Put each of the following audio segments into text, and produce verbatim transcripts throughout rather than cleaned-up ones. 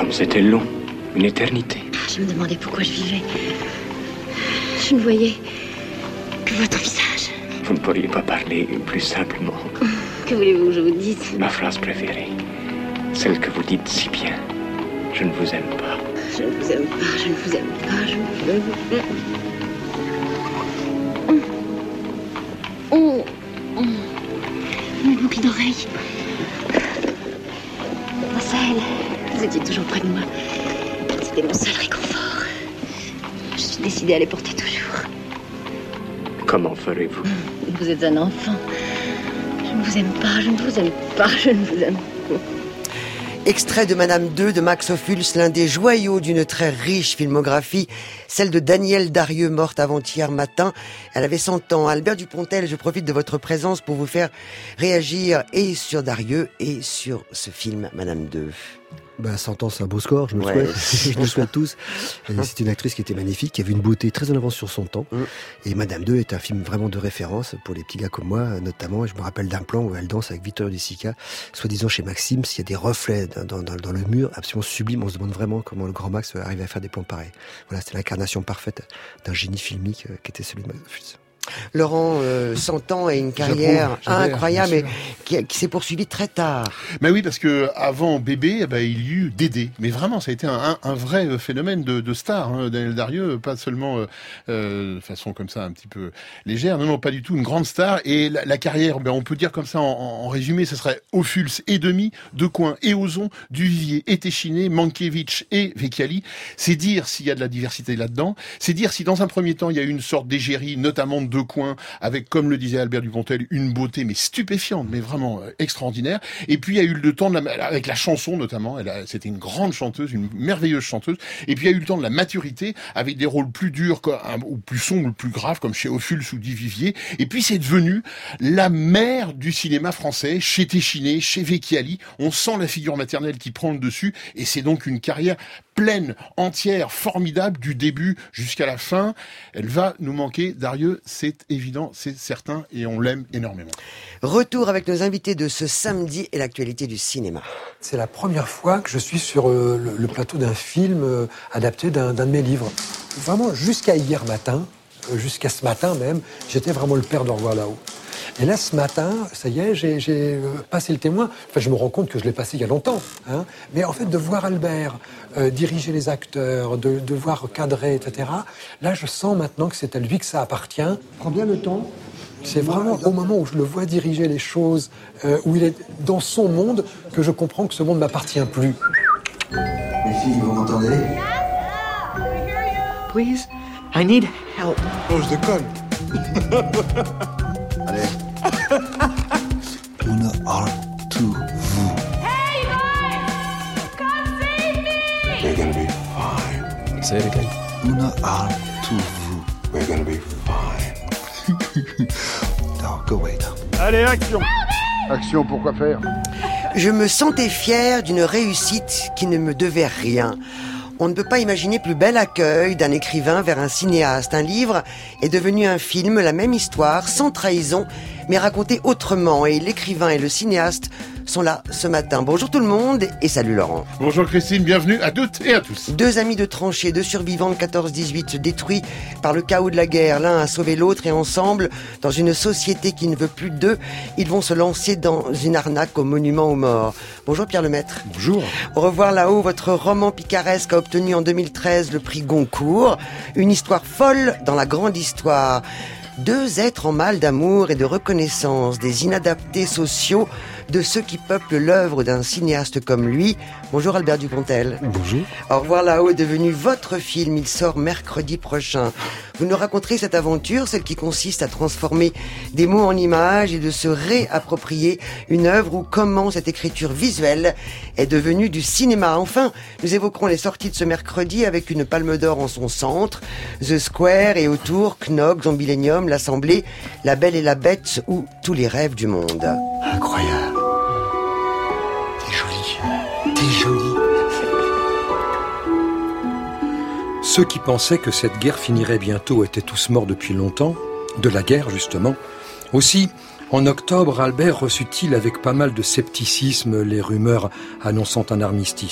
Comme c'était long, une éternité. Je me demandais pourquoi je vivais. Je ne voyais que votre visage. Vous ne pourriez pas parler plus simplement. Que voulez-vous que je vous dise? Ma phrase préférée, celle que vous dites si bien. Je ne vous aime pas. Je ne vous aime pas, je ne vous aime pas, je ne vous aime pas. Oh, oh. Mes boucles d'oreilles. Marcel, vous étiez toujours près de moi. C'était mon seul réconfort. Je suis décidée à les porter toujours. Comment ferez-vous? Vous êtes un enfant. Je ne vous aime pas, je ne vous aime pas, je ne vous aime pas. Extrait de Madame deux de Max Ophuls, l'un des joyaux d'une très riche filmographie, celle de Danielle Darieux, morte avant-hier matin. Elle avait cent ans. Albert Dupontel, je profite de votre présence pour vous faire réagir et sur Darieux et sur ce film, Madame deux. Bah, cent ans, c'est un beau score, je me le Ouais. souhaite. Je me le souhaite tous. Et c'est une actrice qui était magnifique, qui avait une beauté très en avance sur son temps. Mm. Et Madame deux est un film vraiment de référence pour les petits gars comme moi, notamment. Et je me rappelle d'un plan où elle danse avec Vittorio De Sica, soi-disant chez Maxime, s'il y a des reflets dans, dans, dans le mur, absolument sublime. On se demande vraiment comment le grand Max arrive à faire des plans pareils. Voilà, c'était l'incarnation parfaite d'un génie filmique euh, qui était celui de Max Ophuls. Laurent, euh, cent ans et une carrière J'approuve, incroyable, bien mais qui, qui s'est poursuivie très tard. Mais oui, parce que avant Bébé, eh ben, il y a eu Dédé. Mais vraiment, ça a été un, un, un vrai phénomène de, de star. Hein. Danielle Darieux, pas seulement euh, euh, de façon comme ça un petit peu légère. Non, non, pas du tout. Une grande star. Et la, la carrière, ben, on peut dire comme ça en, en résumé, ce serait Ophuls et demi, Decoing et Ozon, Duvivier et Téchiné, Mankiewicz et Vecchiali. C'est dire s'il y a de la diversité là-dedans. C'est dire si dans un premier temps, il y a eu une sorte d'égérie, notamment de Decoing, avec, comme le disait Albert Dupontel, une beauté mais stupéfiante, mais vraiment euh, extraordinaire. Et puis il y a eu le temps de la, avec la chanson notamment. Elle a, c'était une grande chanteuse, une merveilleuse chanteuse. Et puis il y a eu le temps de la maturité, avec des rôles plus durs ou plus sombres, plus graves, comme chez Ophuls ou Duvivier. Et puis c'est devenu la mère du cinéma français, chez Téchiné, chez Vecchiali. On sent la figure maternelle qui prend le dessus, et c'est donc une carrière pleine, entière, formidable, du début jusqu'à la fin. Elle va nous manquer, Darieux, c'est évident, c'est certain, et on l'aime énormément. Retour avec nos invités de ce samedi et l'actualité du cinéma. C'est la première fois que je suis sur euh, le, le plateau d'un film euh, adapté d'un, d'un de mes livres. Vraiment, jusqu'à hier matin, euh, jusqu'à ce matin même, j'étais vraiment le père d'Au revoir là-haut. Et là, ce matin, ça y est, j'ai, j'ai passé le témoin. Enfin, je me rends compte que je l'ai passé il y a longtemps. Hein. Mais en fait, de voir Albert euh, diriger les acteurs, de, de voir cadrer, et cetera, là, je sens maintenant que c'est à lui que ça appartient. Prends bien le temps. C'est vraiment au moment où je le vois diriger les choses, euh, où il est dans son monde, que je comprends que ce monde ne m'appartient plus. Les filles, vous m'entendez? Please, I need help. Oh, je déconne. Allez. Une heure to vous. Hey guys! Come save me! We're gonna be fine. Say it again. Une heure to vous. We're gonna be fine. No, go away now. Allez, action! Action, pourquoi faire? Je me sentais fier d'une réussite qui ne me devait rien. On ne peut pas imaginer plus bel accueil d'un écrivain vers un cinéaste. Un livre est devenu un film, la même histoire, sans trahison, mais racontée autrement. Et l'écrivain et le cinéaste sont là ce matin. Bonjour tout le monde et salut Laurent. Bonjour Christine, bienvenue à toutes et à tous. Deux amis de tranchée, deux survivants de quatorze dix-huit détruits par le chaos de la guerre. L'un a sauvé l'autre et ensemble, dans une société qui ne veut plus d'eux, ils vont se lancer dans une arnaque au monument aux morts. Bonjour Pierre Lemaitre. Bonjour. Au revoir là-haut, votre roman picaresque a obtenu en deux mille treize le prix Goncourt. Une histoire folle dans la grande histoire. Deux êtres en mal d'amour et de reconnaissance, des inadaptés sociaux, de ceux qui peuplent l'œuvre d'un cinéaste comme lui. Bonjour Albert Dupontel. Bonjour. Au revoir là-haut est devenu votre film, il sort mercredi prochain. Vous nous raconterez cette aventure, celle qui consiste à transformer des mots en images et de se réapproprier une œuvre ou comment cette écriture visuelle est devenue du cinéma. Enfin, nous évoquerons les sorties de ce mercredi avec une palme d'or en son centre, The Square et autour, Knock, Zombilenium, L'Assemblée, La Belle et la Bête ou Tous les rêves du monde. Incroyable. T'es jolie. T'es jolie. Ceux qui pensaient que cette guerre finirait bientôt étaient tous morts depuis longtemps, de la guerre justement. Aussi, en octobre, Albert reçut-il avec pas mal de scepticisme les rumeurs annonçant un armistice.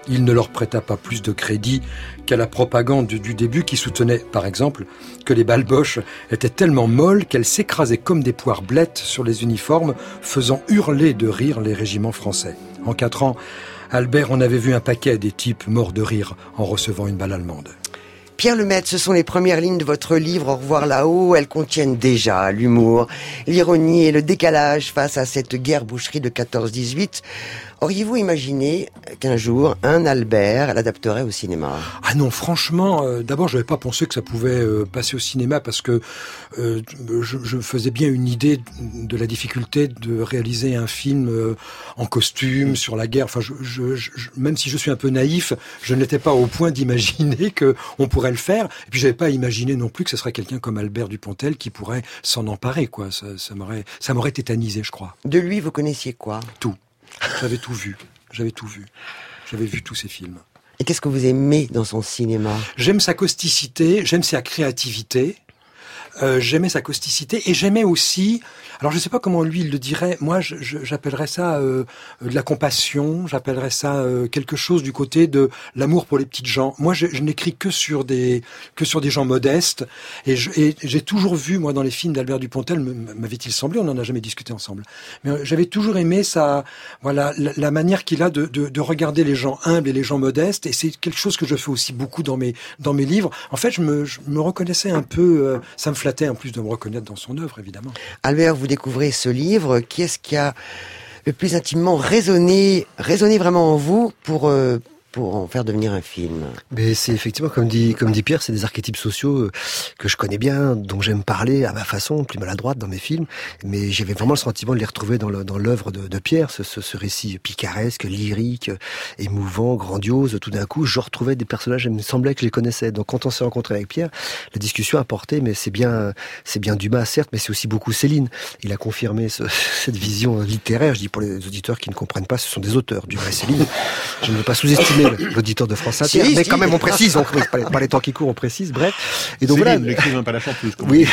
Il ne leur prêta pas plus de crédit qu'à la propagande du début qui soutenait, par exemple, que les balboches étaient tellement molles qu'elles s'écrasaient comme des poires blettes sur les uniformes, faisant hurler de rire les régiments français. En quatre ans, Albert en avait vu un paquet des types morts de rire en recevant une balle allemande. Pierre Lemaitre, ce sont les premières lignes de votre livre « Au revoir là-haut ». Elles contiennent déjà l'humour, l'ironie et le décalage face à cette guerre boucherie de quatorze dix-huit. Auriez-vous imaginé qu'un jour, un Albert l'adapterait au cinéma ? Ah non, franchement, euh, d'abord, je n'avais pas pensé que ça pouvait euh, passer au cinéma parce que euh, je, je faisais bien une idée de la difficulté de réaliser un film euh, en costume sur la guerre. Enfin, je, je, je, même si je suis un peu naïf, je n'étais pas au point d'imaginer que on pourrait le faire. Et puis, j'avais pas imaginé non plus que ce serait quelqu'un comme Albert Dupontel qui pourrait s'en emparer, quoi. Ça, ça m'aurait, ça m'aurait tétanisé, je crois. De lui, vous connaissiez quoi ? Tout. J'avais tout vu. J'avais tout vu. J'avais vu tous ses films. Et qu'est-ce que vous aimez dans son cinéma ? J'aime sa causticité, j'aime sa créativité, euh, j'aimais sa causticité et j'aimais aussi, alors je ne sais pas comment lui il le dirait, moi je, je, j'appellerais ça euh, de la compassion, j'appellerais ça euh, quelque chose du côté de l'amour pour les petites gens. Moi je, je n'écris que sur des que sur des gens modestes et, je, et j'ai toujours vu, moi dans les films d'Albert Dupontel, m'avait-il semblé, on n'en a jamais discuté ensemble, mais j'avais toujours aimé sa, voilà, la, la manière qu'il a de, de, de regarder les gens humbles et les gens modestes, et c'est quelque chose que je fais aussi beaucoup dans mes, dans mes livres. En fait je me, je me reconnaissais un peu, euh, ça me flattait en plus de me reconnaître dans son œuvre évidemment. Albert, vous découvrez ce livre, qui est-ce qui a le plus intimement résonné, résonné vraiment en vous pour, euh, pour en faire devenir un film? Mais c'est effectivement, comme dit, comme dit Pierre, c'est des archétypes sociaux que je connais bien, dont j'aime parler à ma façon, plus maladroite dans mes films, mais j'avais vraiment le sentiment de les retrouver dans, le, dans l'œuvre de, de Pierre, ce, ce, ce récit picaresque, lyrique, émouvant, grandiose. Tout d'un coup, je retrouvais des personnages, il me semblait que je les connaissais. Donc quand on s'est rencontré avec Pierre, la discussion a porté, mais c'est bien, c'est bien Dumas, certes, mais c'est aussi beaucoup Céline. Il a confirmé ce, cette vision littéraire. Je dis pour les auditeurs qui ne comprennent pas, ce sont des auteurs, Dumas et Céline. Je ne veux pas sous-estimer l'auditeur de France Inter, mais quand même on précise, on, par les temps qui courent on précise, bref. Et donc Céline, voilà, l'écrivain pas la chanteuse. Oui.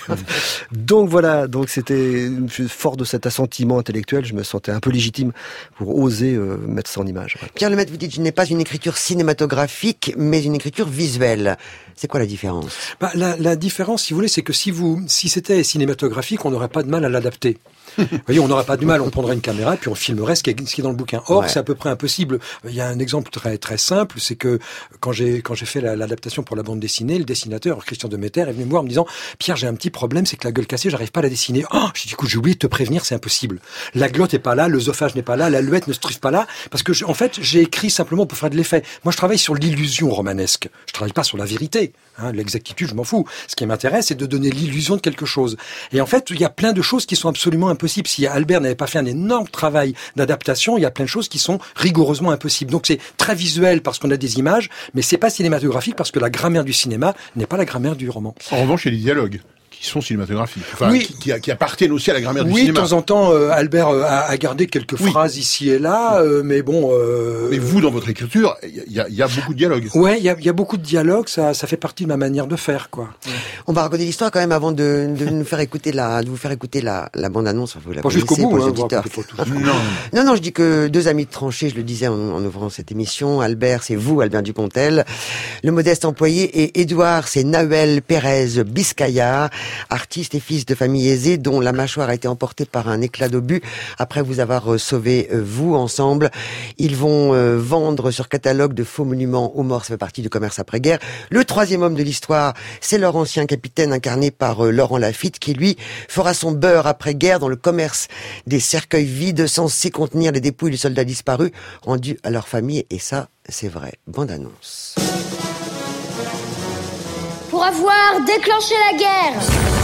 Donc voilà, donc c'était fort de cet assentiment intellectuel, je me sentais un peu légitime pour oser euh, mettre ça en image. Ouais. Pierre Lemaitre, vous dites, je n'ai pas une écriture cinématographique, mais une écriture visuelle. C'est quoi la différence ? Bah, la, la différence, si vous voulez, c'est que si vous, si c'était cinématographique, on n'aurait pas de mal à l'adapter. Vous voyez, on n'aurait pas du mal, on prendrait une caméra et puis on filmerait ce qui est, ce qui est dans le bouquin. Or, ouais. C'est à peu près impossible. Il y a un exemple très très simple, c'est que quand j'ai quand j'ai fait la, l'adaptation pour la bande dessinée, le dessinateur Christian Demeter est venu me voir en me disant « Pierre, j'ai un petit problème, c'est que la gueule cassée, j'arrive pas à la dessiner. » Oh, j'ai dit « Écoute, j'ai oublié de te prévenir, c'est impossible. La glotte est pas là, l'œsophage n'est pas là, la luette ne se trouve pas là, parce que je, en fait, j'ai écrit simplement pour faire de l'effet. Moi, je travaille sur l'illusion romanesque. Je travaille pas sur la vérité. Hein, l'exactitude, je m'en fous. Ce qui m'intéresse, c'est de donner l'illusion de quelque chose. Et en fait, il y a plein de choses qui sont absolument impossibles. Si Albert n'avait pas fait un énorme travail d'adaptation, il y a plein de choses qui sont rigoureusement impossibles. Donc c'est très visuel parce qu'on a des images, mais c'est pas cinématographique parce que la grammaire du cinéma n'est pas la grammaire du roman. En revanche, il y a des dialogues qui sont cinématographiques, enfin, oui. qui, qui, qui appartiennent aussi à la grammaire du oui, cinéma. Oui, de temps en temps, euh, Albert euh, a, a gardé quelques oui. phrases ici et là, euh, mais bon... Euh... Mais vous, dans votre écriture, il y a, y a beaucoup de dialogues. Ouais, il y a, y a beaucoup de dialogues, ça, ça fait partie de ma manière de faire, quoi. On va raconter l'histoire quand même avant de, de nous faire écouter la, de vous faire écouter la, la bande-annonce. Vous la pas jusqu'au bout, pour hein, les auditeurs. non. non, non, je dis que deux amis de tranchée, je le disais en, en ouvrant cette émission. Albert, c'est vous, Albert Dupontel. Le modeste employé, et Édouard, c'est Nahuel Pérez Biscaya, artiste et fils de famille aisée dont la mâchoire a été emportée par un éclat d'obus après vous avoir euh, sauvé euh, vous ensemble. Ils vont euh, vendre sur catalogue de faux monuments aux morts, ça fait partie du commerce après-guerre. Le troisième homme de l'histoire, c'est leur ancien capitaine incarné par euh, Laurent Lafitte qui lui fera son beurre après-guerre dans le commerce des cercueils vides censés contenir les dépouilles de soldats disparus rendus à leur famille, et ça c'est vrai. Bande annonce. Pour avoir déclenché la guerre,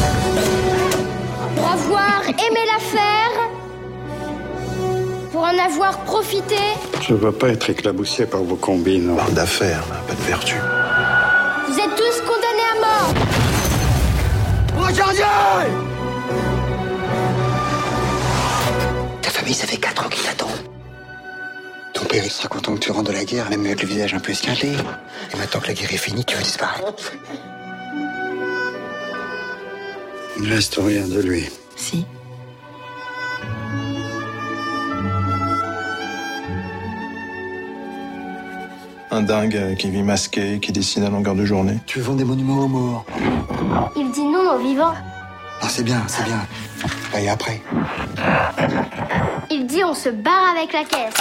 pour avoir aimé la faire, pour en avoir profité. Je ne veux pas être éclaboussé par vos combines. Bande d'affaires, pas de vertu. Vous êtes tous condamnés à mort. Regardez ! Ta famille, ça fait quatre ans qu'ils t'attendent. Ton père, il sera content que tu rentres de la guerre, même avec le visage un peu esquinté. Et maintenant que la guerre est finie, tu veux disparaître. Il ne reste rien de lui. Si. Un dingue qui vit masqué, qui dessine à longueur de journée. Tu veux vendre des monuments aux morts? Il dit non aux vivants. Ah, c'est bien, c'est bien. Et après? Il dit on se barre avec la caisse.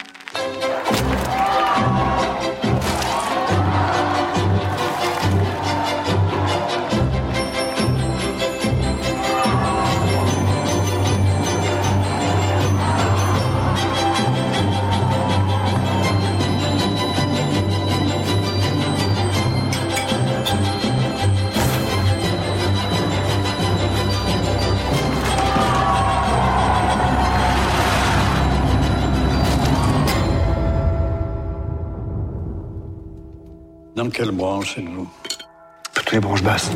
Dans quelle branche êtes-vous? Toutes les branches basses.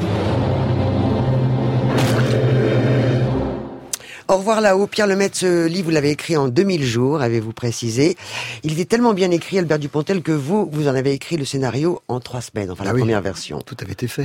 Au revoir là-haut, Pierre Lemaitre, ce livre, vous l'avez écrit en deux mille jours, avez-vous précisé. Il était tellement bien écrit, Albert Dupontel, que vous, vous en avez écrit le scénario en trois semaines, enfin ah la oui, première version. Tout avait été fait.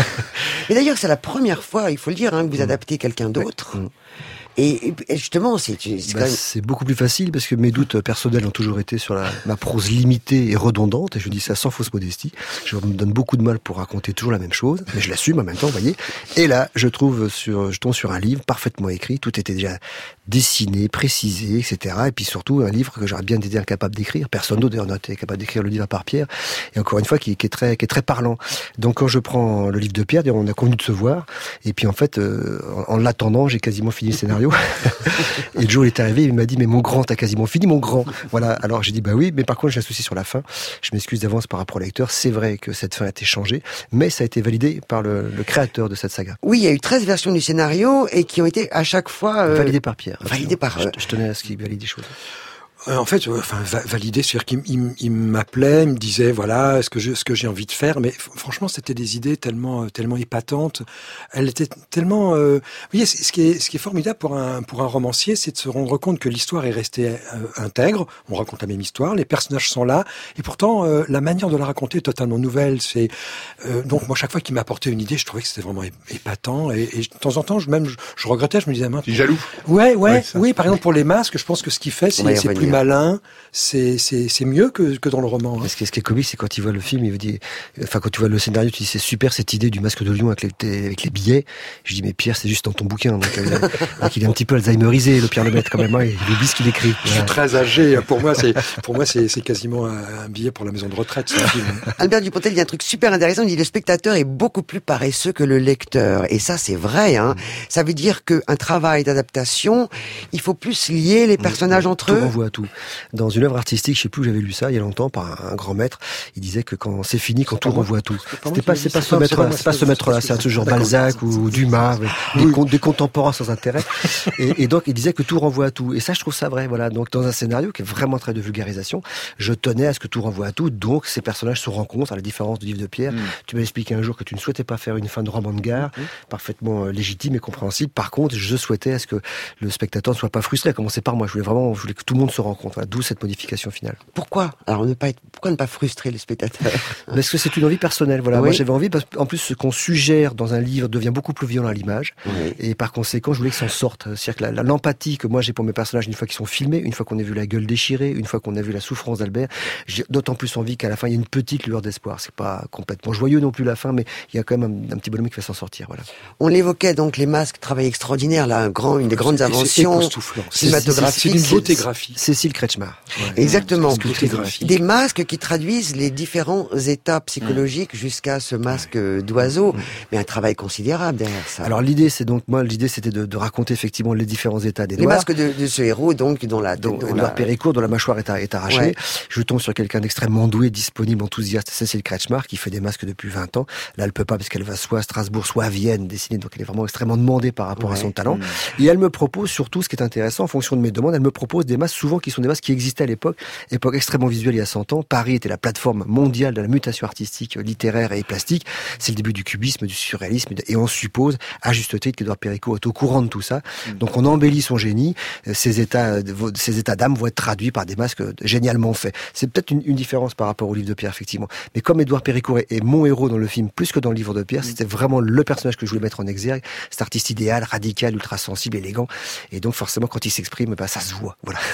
Mais d'ailleurs, c'est la première fois, il faut le dire, hein, que vous adaptez quelqu'un d'autre. Oui. Et, et justement, c'est c'est, bah, quand même... c'est beaucoup plus facile parce que mes doutes personnels ont toujours été sur la, ma prose limitée et redondante, et je dis ça sans fausse modestie. Je me donne beaucoup de mal pour raconter toujours la même chose, mais je l'assume en même temps, vous voyez. Et là, je trouve sur, je tombe sur un livre parfaitement écrit, tout était déjà dessiné, précisé, et cetera. Et puis surtout, un livre que j'aurais bien été incapable d'écrire. Personne d'autre d'ailleurs n'a été capable d'écrire le livre à part Pierre. Et encore une fois, qui, qui est très, qui est très parlant. Donc quand je prends le livre de Pierre, on a convenu de se voir. Et puis en fait, euh, en, en l'attendant, j'ai quasiment fini le scénario. Et le jour où il est arrivé, il m'a dit, mais mon grand, t'as quasiment fini, mon grand. Voilà. Alors j'ai dit, bah oui, mais par contre, j'ai un souci sur la fin. Je m'excuse d'avance par rapport au lecteur. C'est vrai que cette fin a été changée, mais ça a été validé par le, le créateur de cette saga. Oui, il y a eu treize versions du scénario et qui ont été à chaque fois euh... validées par Pierre. Validées par. Je, je tenais à ce qu'il valide des choses. Euh, en fait, euh, enfin, va- validé, c'est-à-dire qu'il il, il m'appelait, il me disait, voilà, ce que je, ce que j'ai envie de faire. Mais f- franchement, c'était des idées tellement, tellement épatantes. Elle était tellement, euh, vous voyez, c- ce qui est, ce qui est formidable pour un, pour un romancier, c'est de se rendre compte que l'histoire est restée euh, intègre. On raconte la même histoire, les personnages sont là, et pourtant, euh, la manière de la raconter est totalement nouvelle. C'est, euh, donc moi, chaque fois qu'il m'apportait une idée, je trouvais que c'était vraiment é- épatant. Et, et de temps en temps, je, même, je, je regrettais, je me disais, mince. Tu es jaloux? Ouais, ouais, Ouais, oui. Par exemple, pour les masques, je pense que ce qu'il fait, c'est, c'est plus malin, c'est c'est c'est mieux que que dans le roman. Hein. Ce qui est, ce qui est comique, c'est quand il voit le film, il veut dire, enfin quand tu vois le scénario, tu dis c'est super cette idée du masque de lion avec les avec les billets. Je dis mais Pierre, c'est juste dans ton bouquin, donc, euh, donc il est un petit peu alzheimerisé, le Pierre Lemaitre quand même, hein, il oublie ce qu'il écrit. Je suis très âgé. Pour moi, c'est pour moi c'est c'est quasiment un, un billet pour la maison de retraite. Ce film. Albert Dupontel dit un truc super intéressant. Il dit le spectateur est beaucoup plus paresseux que le lecteur, et ça c'est vrai. Hein. Ça veut dire qu'un travail d'adaptation, il faut plus lier les personnages entre tout eux. Tout renvoie à tout. Dans une œuvre artistique, je sais plus où j'avais lu ça il y a longtemps par un, un grand maître, il disait que quand c'est fini, quand tout renvoie à tout. C'était pas, c'est pas ce maître, c'est pas ce maître-là, c'est un genre Balzac ou Dumas, des, oui. des contemporains sans intérêt. Et, et donc il disait que tout renvoie à tout. Et ça, je trouve ça vrai. Voilà. Donc dans un scénario qui est vraiment très de vulgarisation, je tenais à ce que tout renvoie à tout. Donc ces personnages se rencontrent, à la différence du livre de Pierre. Mm. Tu m'as expliqué un jour que tu ne souhaitais pas faire une fin de roman de gare, mm. parfaitement légitime et compréhensible. Par contre, je souhaitais à ce que le spectateur ne soit pas frustré. À commencer par moi, je voulais vraiment, je voulais que tout le monde se rencontre. Voilà. D'où cette modification finale. Pourquoi? Alors ne pas être, pourquoi ne pas frustrer les spectateurs? Parce que c'est une envie personnelle. Voilà. Oui. Moi, j'avais envie, parce qu'en plus, ce qu'on suggère dans un livre devient beaucoup plus violent à l'image. Oui. Et par conséquent, je voulais que ça en sorte. C'est-à-dire que la, la, l'empathie que moi j'ai pour mes personnages, une fois qu'ils sont filmés, une fois qu'on a vu la gueule déchirée, une fois qu'on a vu la souffrance d'Albert, j'ai d'autant plus envie qu'à la fin, il y a une petite lueur d'espoir. C'est pas complètement joyeux non plus la fin, mais il y a quand même un, un petit bonhomme qui va s'en sortir. Voilà. On l'évoquait donc, les masques, travail extraordinaire, là, un grand, une des grandes c'est, inventions cinématographiques. C'est une beauté graphique. Cécile Kretschmar. Ouais. Exactement. Des masques qui traduisent les différents états psychologiques mmh. jusqu'à ce masque mmh. d'oiseau. Mmh. Mais un travail considérable derrière ça. Alors l'idée, c'est donc, moi, l'idée, c'était de, de raconter effectivement les différents états des Les noirs. masques de, de ce héros, donc, dont la, dont, dont Édouard la... Péricourt, dont la mâchoire est, est arrachée. Ouais. Je tombe sur quelqu'un d'extrêmement doué, disponible, enthousiaste, Cécile Kretschmar, qui fait des masques depuis vingt ans. Là, elle peut pas parce qu'elle va soit à Strasbourg, soit à Vienne dessiner, donc elle est vraiment extrêmement demandée par rapport ouais. à son talent. Mmh. Et elle me propose surtout, ce qui est intéressant, en fonction de mes demandes, elle me propose des masques souvent qui sont des masques qui existaient à l'époque, époque extrêmement visuelle il y a cent ans. Paris était la plateforme mondiale de la mutation artistique, littéraire et plastique. C'est le début du cubisme, du surréalisme, et on suppose, à juste titre, qu'Édouard Péricourt est au courant de tout ça. Mmh. Donc on embellit son génie. Ces états, ces états d'âme vont être traduits par des masques génialement faits. C'est peut-être une, une différence par rapport au livre de Pierre, effectivement. Mais comme Édouard Péricourt est, est mon héros dans le film, plus que dans le livre de Pierre, mmh. c'était vraiment le personnage que je voulais mettre en exergue. Cet artiste idéal, radical, ultra sensible, élégant. Et donc forcément, quand il s'exprime, bah, ça se voit. Voilà.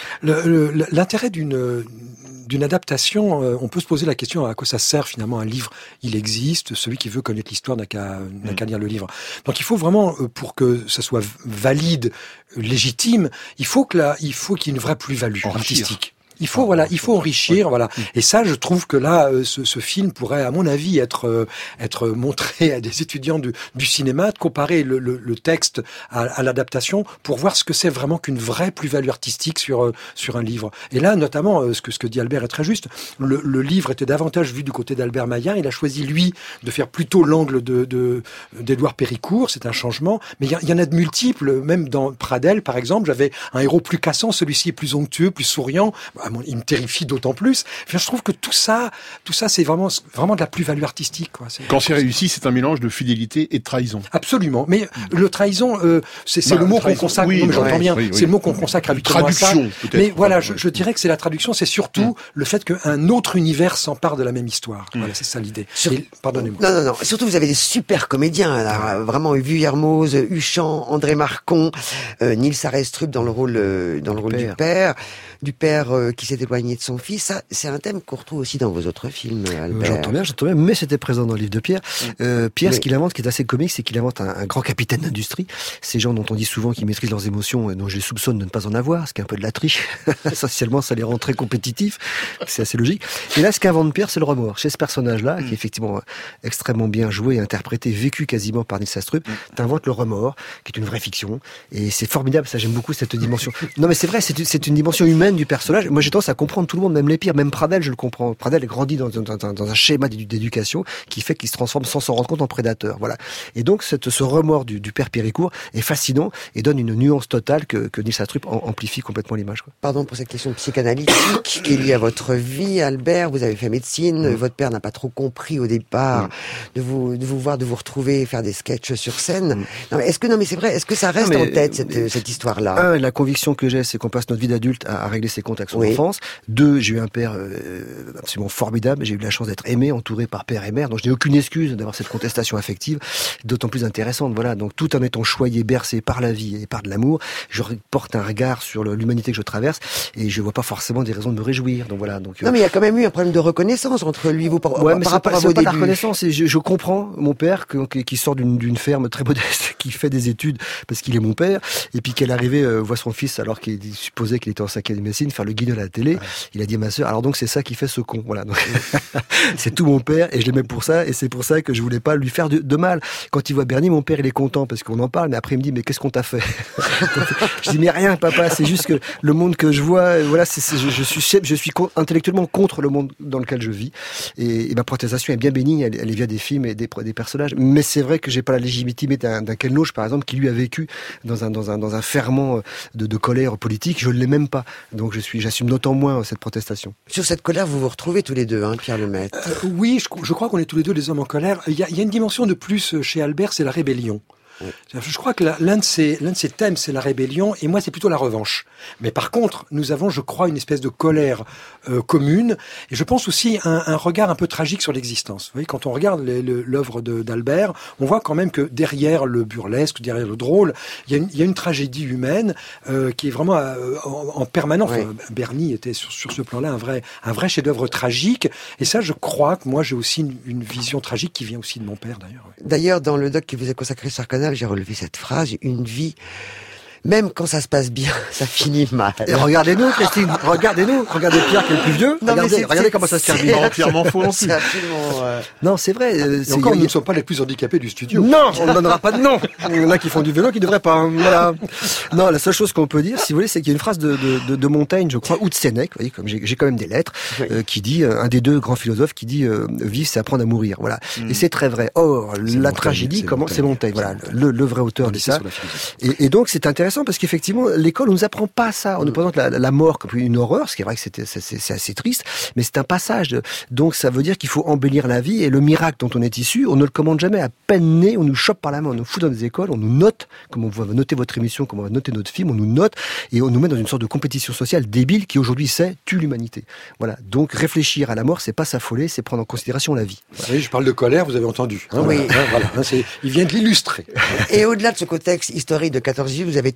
Le, le, l'intérêt d'une d'une adaptation, euh, on peut se poser la question à quoi ça sert finalement un livre. Il existe, celui qui veut connaître l'histoire n'a qu'à n'a qu'à lire le livre. Donc il faut vraiment, euh, pour que ça soit valide, légitime, il faut que là, il faut qu'il y ait une vraie plus-value artistique. Il faut, voilà, il faut enrichir, voilà. Et ça, je trouve que là, ce, ce film pourrait, à mon avis, être être montré à des étudiants du, du cinéma, de comparer le, le, le texte à, à l'adaptation pour voir ce que c'est vraiment qu'une vraie plus-value artistique sur sur un livre. Et là, notamment, ce que ce que dit Albert est très juste. Le, le livre était davantage vu du côté d'Albert Maillin. Il a choisi lui de faire plutôt l'angle de, de d'Édouard Péricourt. C'est un changement, mais il y, il y en a de multiples. Même dans Pradel, par exemple, j'avais un héros plus cassant. Celui-ci est plus onctueux, plus souriant. Il me terrifie d'autant plus. Enfin, je trouve que tout ça, tout ça, c'est vraiment, vraiment de la plus-value artistique, quoi. C'est... Quand c'est réussi, c'est un mélange de fidélité et de trahison. Absolument. Mais le trahison, euh, c'est, c'est bah, le mot trahison, qu'on consacre. Oui, non, mais j'entends ouais, bien. Oui, oui. C'est le mot qu'on consacre habituellement à ça. Peut-être. Mais voilà, je, je dirais que c'est la traduction. C'est surtout mmh. le fait qu'un autre univers s'empare de la même histoire. Mmh. Voilà, c'est ça l'idée. Sur... Et, pardonnez-moi. Non, non, non. Surtout, vous avez des super comédiens. Là, vraiment, Vuillermoz, Huchon, André Marcon, euh, Nils Arestrup dans le rôle, euh, dans le rôle père. du père, du père euh, qui s'est éloigné de son fils. Ça, c'est un thème qu'on retrouve aussi dans vos autres films, Albert. J'entends bien, j'entends bien, mais c'était présent dans le livre de Pierre. Euh, Pierre, mais... ce qu'il invente, qui est assez comique, c'est qu'il invente un, un grand capitaine d'industrie. Ces gens dont on dit souvent qu'ils maîtrisent leurs émotions et dont je les soupçonne de ne pas en avoir, ce qui est un peu de la triche. Essentiellement, ça les rend très compétitifs. C'est assez logique. Et là, ce qu'invente Pierre, c'est le remords. Chez ce personnage-là, mm. qui est effectivement extrêmement bien joué, interprété, vécu quasiment par Nils Astrup, mm. t'inventes le remords, qui est une vraie fiction. Et c'est formidable, ça, j'aime beaucoup cette dimension. Non, mais c'est vrai, c'est, c'est une dimension humaine du personnage. Moi, j'ai tendance à comprendre tout le monde, même les pires, même Pradel, je le comprends. Pradel grandit dans, dans, dans, dans un schéma d'éducation qui fait qu'il se transforme sans s'en rendre compte en prédateur. Voilà. Et donc, cette, ce remords du, du père Péricourt est fascinant et donne une nuance totale que, que Nils Astrup amplifie complètement l'image, quoi. Pardon pour cette question psychanalytique qui est liée à votre vie, Albert. Vous avez fait médecine. Mmh. Votre père n'a pas trop compris au départ mmh. de vous, de vous voir, de vous retrouver, faire des sketchs sur scène. Mmh. Non, mais est-ce que, non, mais c'est vrai, est-ce que ça reste non, mais, en tête, cette, mais, cette histoire-là? Un, la conviction que j'ai, c'est qu'on passe notre vie d'adulte à, à régler ses comptes avec son oui. enfance. Deux, j'ai eu un père euh, absolument formidable. J'ai eu la chance d'être aimé, entouré par père et mère. Donc, je n'ai aucune excuse d'avoir cette contestation affective, d'autant plus intéressante. Voilà. Donc, tout en étant choyé, bercé par la vie et par de l'amour, je porte un regard sur l'humanité que je traverse et je vois pas forcément des raisons de me réjouir. Donc voilà. Donc, non, mais il y a quand même eu un problème de reconnaissance entre lui et vous par, ouais, par mais rapport pas, à vos pas débuts. La reconnaissance. Et je, je comprends mon père qui, qui sort d'une, d'une ferme très modeste, qui fait des études parce qu'il est mon père, et puis qu'elle arrivait euh, voit son fils alors qu'il supposait qu'il était en cinquième de médecine faire le guignol à la télé. Ouais. Il a dit à ma sœur, alors donc c'est ça qui fait ce con. Voilà. Donc, c'est tout mon père et je l'aimais pour ça et c'est pour ça que je voulais pas lui faire de, de mal. Quand il voit Bernie, mon père il est content parce qu'on en parle, mais après il me dit mais qu'est-ce qu'on t'a fait? Je dis mais rien papa, c'est juste que le monde que je vois, voilà, c'est, c'est, je, je suis je suis con, intellectuellement contre le monde dans lequel je vis et, et ma protestation est bien bénigne, elle, elle est via des films et des, des personnages. Mais c'est vrai que j'ai pas la légitimité d'un, d'un Ken Loach par exemple qui lui a vécu dans un dans un dans un ferment de, de colère politique, je ne l'ai même pas. Donc je suis j'assume d'autant moins cette protestation. Sur cette colère, vous vous retrouvez tous les deux, hein, Pierre Lemaitre. Euh, oui, je, je crois qu'on est tous les deux des hommes en colère. Il y a, il y a une dimension de plus chez Albert, c'est la rébellion. Oui. Je crois que la, l'un de ces l'un de ces thèmes c'est la rébellion et moi c'est plutôt la revanche. Mais par contre, nous avons, je crois, une espèce de colère euh, commune et je pense aussi un, un regard un peu tragique sur l'existence. Vous voyez, quand on regarde les, le, l'œuvre de, d'Albert, on voit quand même que derrière le burlesque, derrière le drôle, il y a une, il y a une tragédie humaine euh, qui est vraiment euh, en, en permanence. Oui. Enfin, Bernie était sur, sur ce plan-là un vrai un vrai chef-d'œuvre tragique et ça, je crois que moi j'ai aussi une, une vision tragique qui vient aussi de mon père d'ailleurs. Oui. D'ailleurs, dans le doc qui vous est consacré sur Canal, j'ai relevé cette phrase, une vie, même quand ça se passe bien, ça finit mal. Et regardez-nous, Christine, regardez-nous, regardez Pierre qui est le plus vieux, non, regardez, regardez comment ça se termine. Entièrement faux non plus. Euh... Non, c'est vrai. Euh, c'est encore, nous ne sommes pas les plus handicapés du studio. Non, on ne donnera pas de nom. Il y en a qui font du vélo, qui ne devraient pas. Hein. Voilà. Non, la seule chose qu'on peut dire, si vous voulez, c'est qu'il y a une phrase de, de, de, de Montaigne, je crois, ou de Sénèque, vous voyez, comme j'ai, j'ai quand même des lettres, oui. euh, qui dit, euh, un des deux grands philosophes, qui dit, euh, vivre, c'est apprendre à mourir. Voilà. Mm. Et c'est très vrai. Or, c'est la Montaigne, tragédie, c'est comment, Montaigne, c'est Montaigne. Voilà, le, le vrai auteur dit ça. Et, et donc, c'est intéressant parce qu'effectivement, l'école, on nous apprend pas ça. On nous présente la, la mort comme une horreur, ce qui est vrai que c'était, c'est, c'est assez triste, mais c'est un passage. Donc, ça veut dire qu'il faut embellir la vie et le miracle dont on est issu, on ne le commande jamais. À peine né, on nous chope par la main, on nous fout dans des écoles, on nous note, comme on va noter votre émission, comme on va noter notre film, on nous note et on nous met dans une sorte de compétition sociale débile qui aujourd'hui sait tue l'humanité. Voilà. Donc, réfléchir à la mort, c'est pas s'affoler, c'est prendre en considération la vie. Voilà. Oui, je parle de colère, vous avez entendu. Hein, oui. Voilà. Hein, voilà. C'est, il vient de l'illustrer. Et au-delà de ce contexte historique de quatorze juillet, vous avez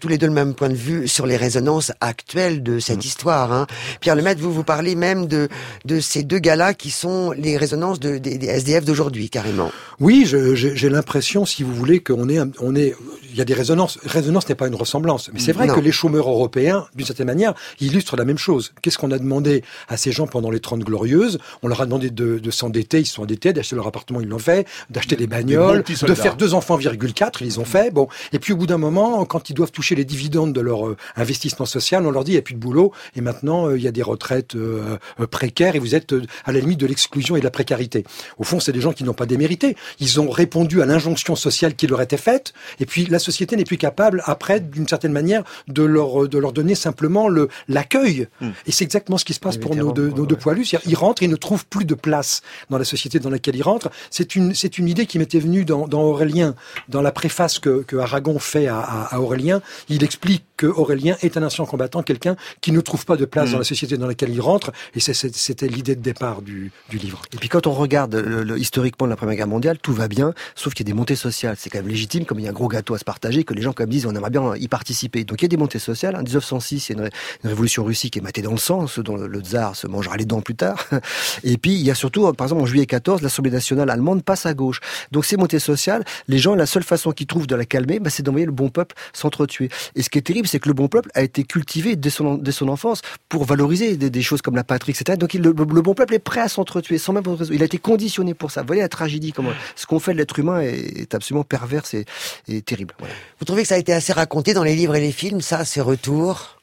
tous les deux le même point de vue sur les résonances actuelles de cette mmh. histoire. Hein. Pierre Lemaitre, vous vous parlez même de de ces deux gars-là qui sont les résonances de, des, des S D F d'aujourd'hui, carrément. Oui, je, j'ai, j'ai l'impression, si vous voulez, qu'on est, on est, il y a des résonances. Résonance n'est pas une ressemblance, mais c'est vrai non. que les chômeurs européens, d'une certaine manière, illustrent la même chose. Qu'est-ce qu'on a demandé à ces gens pendant les Trente Glorieuses? On leur a demandé de, de s'endetter, ils se sont endettés, d'acheter leur appartement, ils l'ont fait, d'acheter des bagnoles, des de faire deux enfants virgule quatre, ils ont fait. Bon, et puis au bout d'un moment, quand ils doivent toucher les dividendes de leur euh, investissement social, on leur dit il n'y a plus de boulot, et maintenant euh, il y a des retraites euh, euh, précaires, et vous êtes euh, à la limite de l'exclusion et de la précarité. Au fond, c'est des gens qui n'ont pas démérité. Ils ont répondu à l'injonction sociale qui leur était faite, et puis la société n'est plus capable, après, d'une certaine manière, de leur de leur donner simplement le l'accueil. Mmh. Et c'est exactement ce qui se passe pour nos deux, nos deux poilus. C'est-à-dire, ils rentrent, ils ne trouvent plus de place dans la société dans laquelle ils rentrent. C'est une c'est une idée qui m'était venue dans, dans Aurélien, dans la préface que, que Aragon fait à, à, à Aurélien. Il explique que Aurélien est un ancien combattant, quelqu'un qui ne trouve pas de place mmh. dans la société dans laquelle il rentre. Et c'est, c'est, c'était l'idée de départ du, du livre. Et puis quand on regarde le, le, historiquement la Première Guerre mondiale, tout va bien, sauf qu'il y a des montées sociales. C'est quand même légitime, comme il y a un gros gâteau à se partager, que les gens quand même disent on aimerait bien y participer. Donc il y a des montées sociales. En dix-neuf cent six, il y a une, une révolution russe qui est matée dans le sang, ce dont le, le tsar se mangera les dents plus tard. Et puis il y a surtout, par exemple en juillet quatorze, l'Assemblée nationale allemande passe à gauche. Donc ces montées sociales, les gens, la seule façon qu'ils trouvent de la calmer, bah, c'est d'envoyer le bon peuple s'entretuer. Et ce qui est terrible, c'est que le bon peuple a été cultivé dès son, dès son enfance pour valoriser des, des choses comme la patrie, et cetera. Donc il, le, le bon peuple est prêt à s'entretuer sans même il a été conditionné pour ça. Vous voyez la tragédie, comment ce qu'on fait de l'être humain est, est absolument pervers et, et terrible. Voilà. Vous trouvez que ça a été assez raconté dans les livres et les films, ça, ces retours?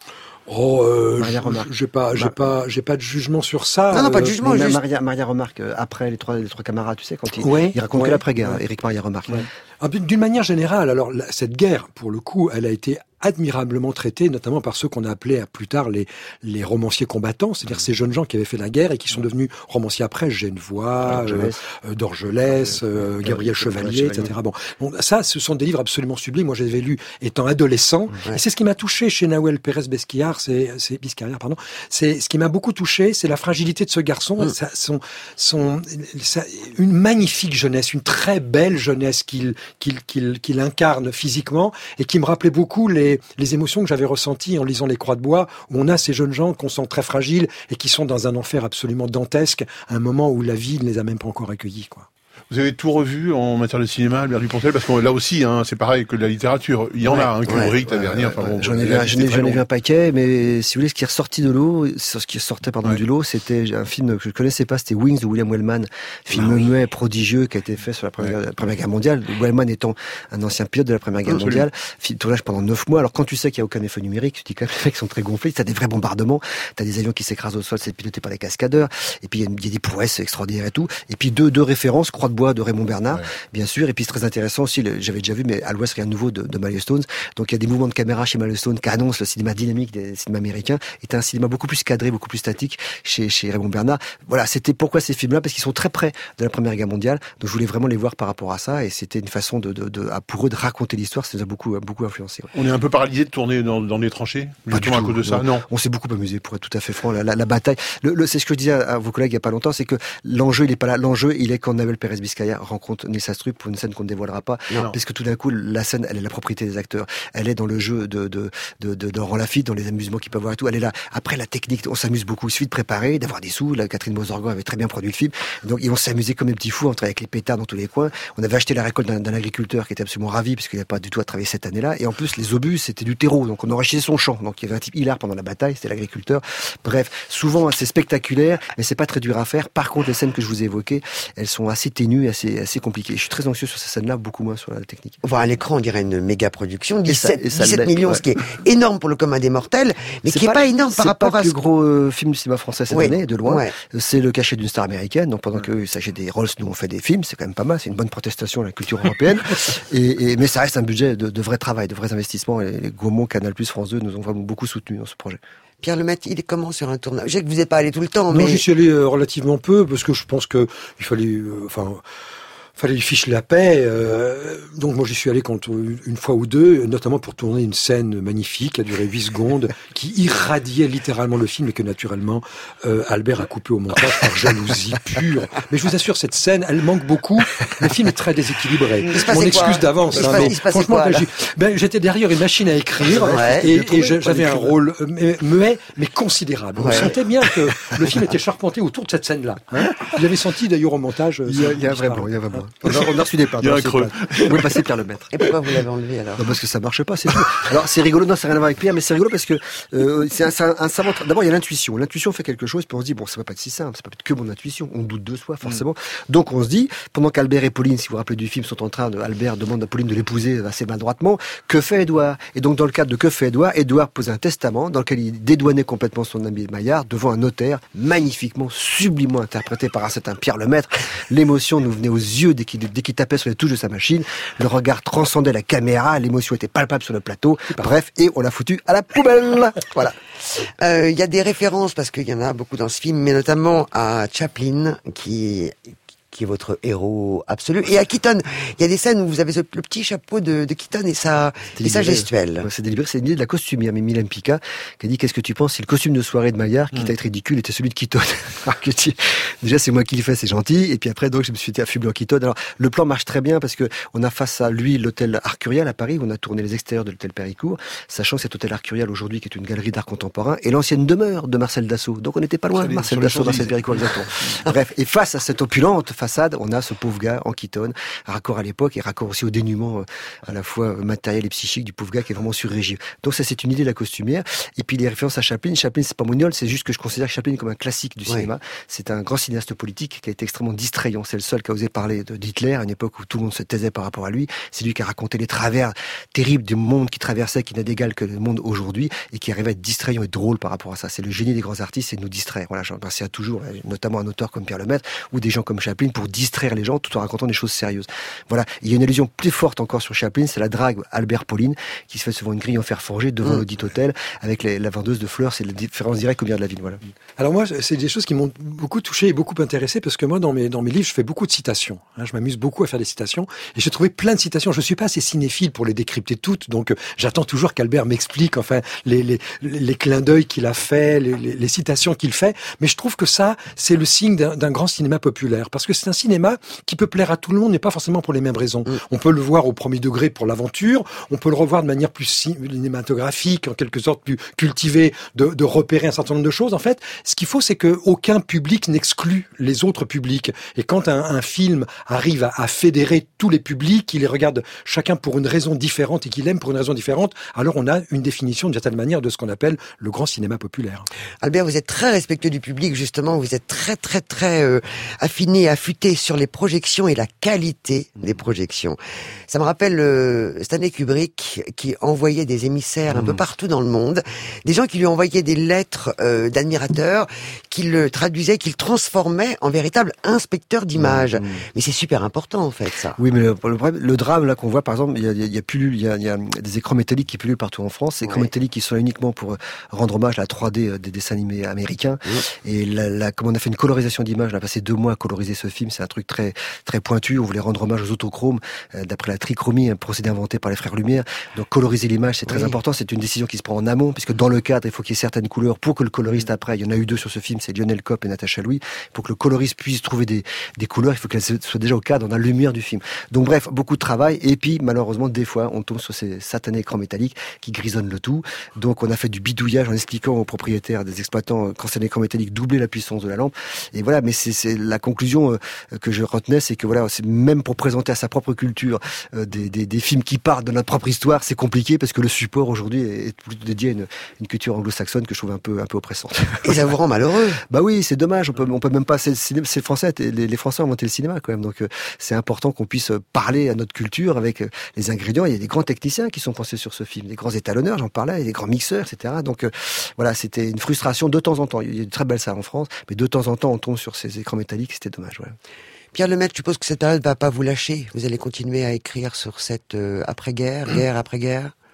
Oh, euh, j'ai pas, j'ai pas, j'ai pas de jugement sur ça. Non, non, pas de jugement. Euh, juste... Maria, Maria remarque euh, après les trois, les trois camarades, tu sais, quand il, ouais, il raconte ouais, que l'après-guerre. Ouais. Éric Maria remarque. Ouais. Ah, d'une manière générale, alors la, cette guerre, pour le coup, elle a été admirablement traitée, notamment par ceux qu'on a appelés plus tard les les romanciers combattants, c'est-à-dire ces jeunes gens qui avaient fait la guerre et qui sont devenus romanciers après, Genevois, euh, Dorgelès, euh, Gabriel Chevalier, et cetera. Bon, bon, ça, ce sont des livres absolument sublimes. Moi, je les avais lus étant adolescent, ouais. et c'est ce qui m'a touché chez Nahuel Pérez Biscayar, c'est, c'est Biscayar, pardon. C'est ce qui m'a beaucoup touché, c'est la fragilité de ce garçon, mmh. ça, son, son, ça, une magnifique jeunesse, une très belle jeunesse qu'il qu'il qu'il qu'il incarne physiquement et qui me rappelait beaucoup les les émotions que j'avais ressenties en lisant Les Croix de Bois, où on a ces jeunes gens qu'on sent très fragiles et qui sont dans un enfer absolument dantesque, à un moment où la vie ne les a même pas encore accueillis, quoi. Vous avez tout revu en matière de cinéma, Albert Dupontel, parce que là aussi, hein, c'est pareil que de la littérature. Il y en ouais, a, hein, Kubrick, ouais, la dernière. Ouais, enfin, bon, j'en ai vu, j'en ai, j'en ai vu un paquet, mais si vous voulez, ce qui est ressorti de l'eau, ce qui sortait pardon ouais. du lot, c'était un film que je connaissais pas, c'était Wings de William Wellman, film ah, muet prodigieux qui a été fait sur la Première, ouais. la première Guerre mondiale. Wellman étant un ancien pilote de la Première Guerre mondiale, film tournage pendant neuf mois. Alors quand tu sais qu'il y a aucun effet numérique, tu dis quand même les mecs sont très gonflés. T'as des vrais bombardements, t'as des avions qui s'écrasent au sol, c'est piloté par des cascadeurs, et puis il y, y a des prouesses extraordinaires et tout. Et puis deux deux références, Croix de Bois de Raymond Bernard. Ouais. Bien sûr, et puis c'est très intéressant aussi, le, j'avais déjà vu, mais à l'Ouest, rien de nouveau de, de Milestone. Donc il y a des mouvements de caméra chez Milestone qui annoncent le cinéma dynamique des cinémas américains, est un cinéma beaucoup plus cadré, beaucoup plus statique chez, chez Raymond Bernard. Voilà, c'était pourquoi ces films-là, parce qu'ils sont très près de la Première Guerre mondiale, donc je voulais vraiment les voir par rapport à ça, et c'était une façon de, de, de pour eux de raconter l'histoire, ça nous a beaucoup, beaucoup influencé. Ouais. On est un peu paralysé de tourner dans, dans des tranchées, justement à cause de ça, non? On s'est beaucoup amusé, pour être tout à fait franc, la, la, la bataille. Le, le, c'est ce que je disais à, à vos collègues il y a pas longtemps, c'est que l'enjeu, il est pas là. L'enjeu, il est quand Nahuel Pérez Biscayar rencontre Nils Astrup pour une scène qu'on ne dévoilera pas, non. parce que tout d'un coup, la scène, elle est la propriété des acteurs. Elle est dans le jeu de de de, de, de Laurent Lafitte, dans les amusements qu'ils peuvent avoir et tout. Elle est là. Après, la technique, on s'amuse beaucoup. Il suffit de préparer, d'avoir des sous. La Catherine Mozorgan avait très bien produit le film. Donc, ils vont s'amuser comme des petits fous, entre avec les pétards dans tous les coins. On avait acheté la récolte d'un, d'un agriculteur qui était absolument ravi, parce qu'il n'avait pas du tout à travailler cette année-là. Et en plus, les obus, c'était du terreau. Donc, on enrichissait son champ. Donc, il y avait un type hilar pendant la bataille, c'était l'agriculteur. Bref, souvent, c'est spectaculaire, mais c'est pas très dur à faire. Par contre, les scènes que je vous ai évoquées, elles sont assez ténues, assez, assez compliquées. Je suis très anxieux sur ces scènes-là, beaucoup moins sur la technique. Enfin, à l'écran, on dirait une méga production, dix-sept, et ça, et ça dix-sept millions, ouais. ce qui est énorme pour le commun des mortels, mais c'est qui est pas, pas énorme par rapport pas à ce... C'est pas le plus gros euh, film du cinéma français cette oui. année, de loin. Ouais. C'est Le Cachet d'une star américaine. Donc pendant ouais. que ça s'agit des Rolls, nous on fait des films, c'est quand même pas mal. C'est une bonne protestation à la culture européenne. et, et mais ça reste un budget de, de vrai travail, de vrais investissements. Et les Gaumont, Canal+, France deux nous ont vraiment beaucoup soutenus dans ce projet. Pierre Lemaitre, il est comment sur un tournage? Je sais que vous n'êtes pas allé tout le temps, mais... Non, j'y suis allé euh, relativement peu, parce que je pense que il fallait... Euh, enfin... Fallait lui ficher la paix. Euh, donc moi j'y suis allé quand, une fois ou deux, notamment pour tourner une scène magnifique qui a duré huit secondes, qui irradiait littéralement le film et que naturellement euh, Albert a coupé au montage par jalousie pure. Mais je vous assure, cette scène, elle manque beaucoup. Le film est très déséquilibré. Mon excuse d'avance. Hein, mais franchement, quoi, ben, ben, j'étais derrière une machine à écrire ouais, et, et j'avais un rôle muet mais considérable. Ouais. On sentait bien que le film était charpenté autour de cette scène-là. Hein. Vous avez senti d'ailleurs au montage. Il y a, il y a vraiment, il y a vraiment. On a, on a reçu des parts. Il y a un creux. Vous pouvez passer Pierre Lemaitre. Et pourquoi vous l'avez enlevé alors? Non, parce que ça marche pas, c'est tout. Alors c'est rigolo, non, ça n'a rien à voir avec Pierre, mais c'est rigolo parce que euh, c'est un, un, un savant. D'abord, il y a l'intuition. L'intuition fait quelque chose, puis on se dit bon, ça va pas être si simple, ça peut être que mon intuition. On doute de soi, forcément. Mm. Donc on se dit, pendant qu'Albert et Pauline, si vous vous rappelez du film, sont en train de, Albert demande à Pauline de l'épouser assez maladroitement. Que fait Édouard? Et donc dans le cadre de que fait Édouard, Édouard pose un testament dans lequel il dédouanait complètement son ami Maillard devant un notaire, magnifiquement, sublimement interprété par un certain Pierre Lemaitre. L'émotion nous venait aux yeux dès qu'il dès qu'il tapait sur les touches de sa machine. Le regard transcendait la caméra, l'émotion était palpable sur le plateau. Bref, et on l'a foutu à la poubelle. Voilà. Il euh, y a des références, parce qu'il y en a beaucoup dans ce film, mais notamment à Chaplin, qui qui est votre héros absolu. Et à Keaton, il y a des scènes où vous avez le petit chapeau de, de Keaton et sa, et sa gestuelle. Ouais, c'est délibéré, c'est une idée de la costumière, mais Mylène Pica, qui a dit, qu'est-ce que tu penses si le costume de soirée de Maillard, qui mmh. être ridicule, était celui de Keaton? Déjà, c'est moi qui l'ai fait, c'est gentil. Et puis après, donc, je me suis été affublé en Keaton. Alors, le plan marche très bien parce que on a face à lui l'hôtel Arcurial à Paris, où on a tourné les extérieurs de l'hôtel Péricourt, sachant que cet hôtel Arcurial aujourd'hui, qui est une galerie d'art contemporain, est l'ancienne demeure de Marcel Dassault. Donc, on n'était pas loin de Marcel Dassault, Marcel Péricourt, exactement. Bref. Et face à cette opulente façade, on a ce pauvre gars en Keaton, raccord à l'époque et raccord aussi au dénuement euh, à la fois matériel et psychique du pauvre gars qui est vraiment surrégi. Donc ça, c'est une idée de la costumière. Et puis les références à Chaplin. Chaplin, c'est pas moniol, c'est juste que je considère Chaplin comme un classique du ouais. cinéma. C'est un grand cinéaste politique qui a été extrêmement distrayant. C'est le seul qui a osé parler d'Hitler à une époque où tout le monde se taisait par rapport à lui. C'est lui qui a raconté les travers terribles du monde qui traversait, qui n'a d'égal que le monde aujourd'hui et qui arrivait à être distrayant et drôle par rapport à ça. C'est le génie des grands artistes, c'est de nous distraire. Voilà, j'en remercie à toujours, notamment un auteur comme Pierre Lemaitre ou des gens comme Chaplin pour distraire les gens tout en racontant des choses sérieuses. Voilà. Il y a une allusion plus forte encore sur Chaplin, c'est la drague Albert-Pauline qui se fait devant une grille en fer forgé devant mmh. l'audit hôtel avec les, la vendeuse de fleurs. C'est la différence directe au bien de la ville. Voilà. Alors moi, c'est des choses qui m'ont beaucoup touché et beaucoup intéressé parce que moi, dans mes, dans mes livres, je fais beaucoup de citations. Hein, je m'amuse beaucoup à faire des citations et j'ai trouvé plein de citations. Je suis pas assez cinéphile pour les décrypter toutes, donc euh, j'attends toujours qu'Albert m'explique enfin les, les, les clins d'œil qu'il a fait, les, les, les citations qu'il fait. Mais je trouve que ça, c'est le signe d'un, d'un grand cinéma populaire parce que c'est un cinéma qui peut plaire à tout le monde, mais pas forcément pour les mêmes raisons. Mmh. On peut le voir au premier degré pour l'aventure, on peut le revoir de manière plus cinématographique, en quelque sorte plus cultivée, de, de repérer un certain nombre de choses. En fait, ce qu'il faut, c'est que aucun public n'exclut les autres publics. Et quand un, un film arrive à, à fédérer tous les publics, il les regarde chacun pour une raison différente et qu'il aime pour une raison différente, alors on a une définition d'une certaine manière de ce qu'on appelle le grand cinéma populaire. Albert, vous êtes très respectueux du public, justement, vous êtes très très très euh, affiné, affûté sur les projections et la qualité des projections. Ça me rappelle euh, Stanley Kubrick qui envoyait des émissaires mmh. un peu partout dans le monde, des gens qui lui envoyaient des lettres euh, d'admirateurs, qui le traduisaient, qui le transformaient en véritable inspecteur d'images. Mmh. Mais c'est super important en fait ça. Oui, mais le, le, problème, le drame là qu'on voit, par exemple, il y a, il y a plus, il y a, il y a des écrans métalliques qui pullulent partout en France. Ces écrans ouais. métalliques qui sont là uniquement pour rendre hommage à la trois D des dessins animés américains. Mmh. Et la, la, comme on a fait une colorisation d'images, on a passé deux mois à coloriser ce film. C'est un truc très très pointu. On voulait rendre hommage aux autochromes, euh, d'après la trichromie, un procédé inventé par les frères Lumière. Donc coloriser l'image, c'est très oui. important. C'est une décision qui se prend en amont, puisque dans le cadre, il faut qu'il y ait certaines couleurs pour que le coloriste après, il y en a eu deux sur ce film, c'est Lionel Kopp et Natacha Louis, pour que le coloriste puisse trouver des, des couleurs, il faut qu'elles soient déjà au cadre, dans la lumière du film. Donc bref, beaucoup de travail. Et puis malheureusement, des fois, on tombe sur ces satanés écrans métalliques qui grisonnent le tout. Donc on a fait du bidouillage en expliquant aux propriétaires, des exploitants, quand c'est un écran métallique, doubler la puissance de la lampe. Et voilà, mais c'est, c'est la conclusion euh, que je retenais, c'est que voilà, c'est même pour présenter à sa propre culture euh, des, des, des films qui partent de notre propre histoire, c'est compliqué parce que le support aujourd'hui est plutôt dédié à une, une culture anglo-saxonne que je trouve un peu un peu oppressante. Et ça vous rend malheureux. Bah oui, c'est dommage. On peut on peut même pas. C'est, c'est, c'est français. Les, les Français ont inventé le cinéma quand même. Donc euh, c'est important qu'on puisse parler à notre culture avec euh, les ingrédients. Il y a des grands techniciens qui sont pensés sur ce film, des grands étalonneurs, j'en parlais, des grands mixeurs, et cetera. Donc euh, voilà, c'était une frustration de temps en temps. Il y a de très belles salles en France, mais de temps en temps on tombe sur ces écrans métalliques. C'était dommage. Ouais. Pierre Lemaitre, je suppose que cette période va pas vous lâcher. Vous allez continuer à écrire sur cette euh, après-guerre, guerre après guerre.